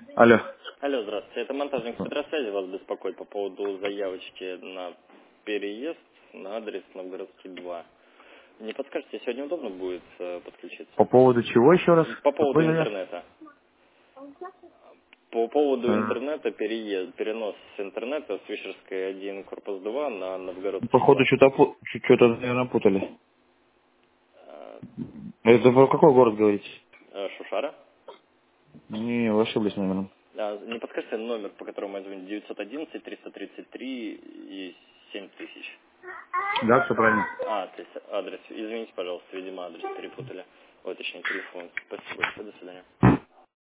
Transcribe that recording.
Алло. Алло, здравствуйте. Это монтажник Петросвязи вас беспокоит по поводу заявочки на переезд на адрес Новгородский 2. Не подскажете, сегодня удобно будет По подключиться? поводу чего еще раз? По поводу Какой заявки? интернета. По поводу интернета, перенос с интернета с Вишерской 1, корпус 2 на Новгородский Походу 2. что-то, наверное, путали. Э, Это про какой город говорите? Шушара. Не, вы ошиблись, наверное. Не подскажете номер, по которому я звоню? 911 333 и 7000. Да, все правильно. То есть адрес. Извините, пожалуйста, видимо, адрес перепутали. Ой, точнее, телефон. Спасибо большое, до свидания.